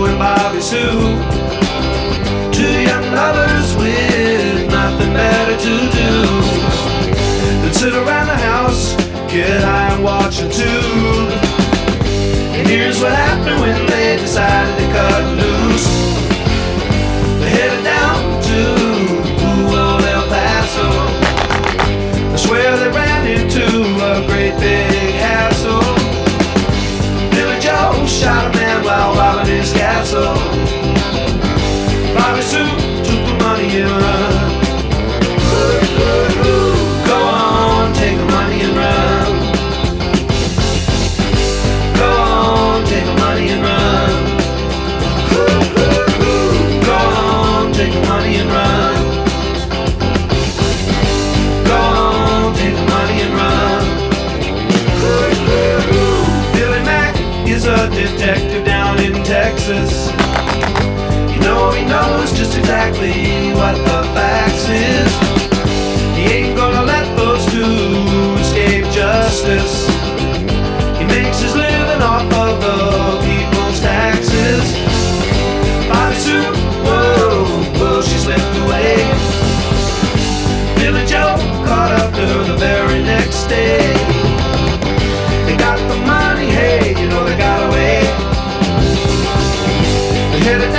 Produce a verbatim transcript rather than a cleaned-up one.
and Bobby Sue, two young lovers with nothing better to do than sit around the house, get high and watch a tube. And here's what happened when they decided to cut loose. They headed down to old El Paso. I swear they ran into a great big hassle. Billy Joe shot a man while robbing his castle. Bobby Sue took the money and run. Go on, take the money and run. Go on, take the money and run. Go on, take the money and run. Go on, take the money and run. Billy Mack is a detective down in Texas. You know he knows just exactly what the facts is. He ain't gonna let those two escape justice. He makes his living off of the people's taxes. Bobby Sue, whoa, whoa, she slipped away. Billy Joe caught up to her the very next day. They got the money, hey, you know they got away. They headed